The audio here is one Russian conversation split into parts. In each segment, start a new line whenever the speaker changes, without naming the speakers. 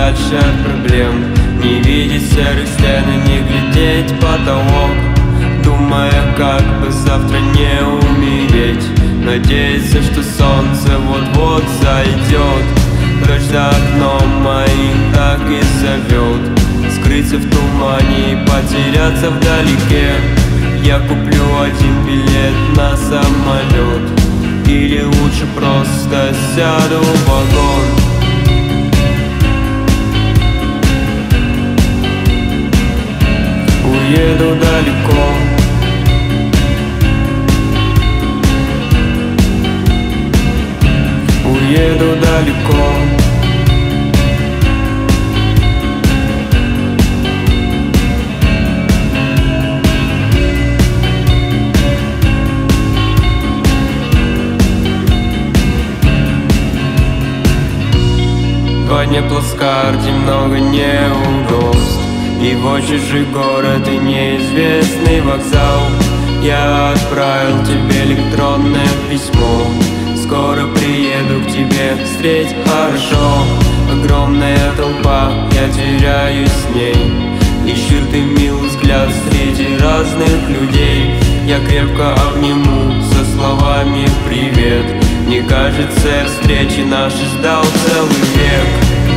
подальше от проблем, не видеть серых стен и не глядеть в потолок, думая, как бы завтра не умереть, надеяться, что солнце вот-вот зайдет. Дождь за окном моим так и зовет, скрыться в тумане и потеряться вдалеке. Я куплю один билет на самолет, или лучше просто сяду в вагон. Уеду далеко, уеду далеко. Два дня плацкарте, много неудобств, и в чужой город, и неизвестный вокзал. Я отправил тебе электронное письмо, скоро приеду к тебе, встреть хорошо. Огромная толпа, я теряюсь с ней, ищу ты милый взгляд среди разных людей. Я крепко обниму со словами «Привет». Мне кажется, встречи наши ждал целый век.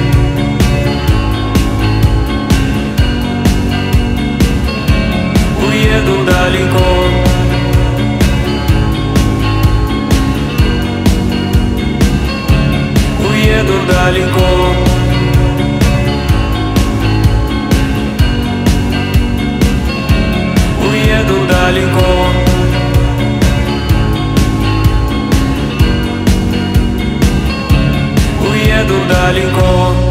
Уеду далеко, уеду далеко, уеду далеко, уеду далеко.